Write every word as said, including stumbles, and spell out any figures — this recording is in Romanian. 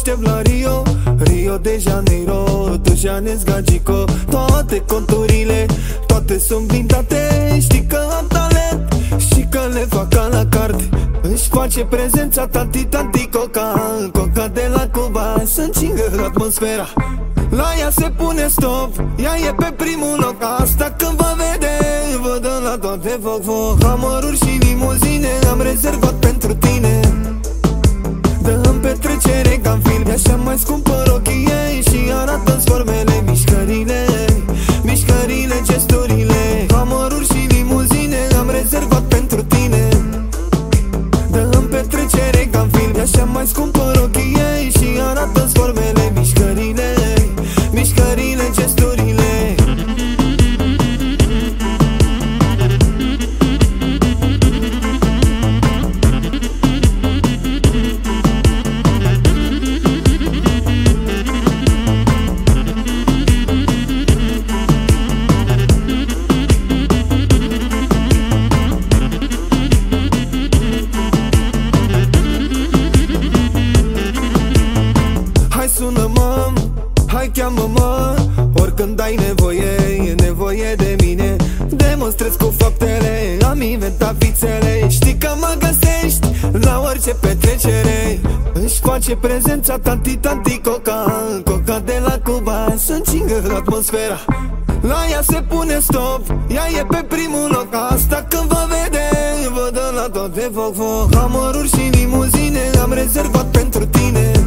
aștept la Rio, Rio de Janeiro, tu Janes Gagico. Toate conturile, toate sunt blindate. Știi că am talent și că le fac ca la carte. Își face prezența tanti, tanti, coca, coca de la Cuba, să-mi cingă atmosfera. La ea se pune stop, ea e pe primul loc. Asta când va vede, vă dă la toate foc, foc. Amoruri și limuzine am rezervat pentru tine. Dă-mi petrecere ca-n film, e așa mai scumpă rochie și arată-ți formele, mișcările, mișcările, gesturile. Amoruri și limuzine am rezervat pentru tine. Dă-mi petrecere ca-n film, e așa mai scumpă rochie și arată-ți formele, mișcările, mișcările, gesturile. Hai sună-mă, hai cheamă-mă, oricând ai nevoie, e nevoie de mine. Demonstrez cu faptele, am inventat vițele. Știi că mă găsești la orice petrecere. Își face prezența tanti, tanti, coca, coca de la Cuba, să-mi cingă atmosfera. La ea se pune stop, ea e pe primul loc. Asta când va vede, vă dă la toate foc, foc. Amoruri și limuzine am rezervat pentru tine.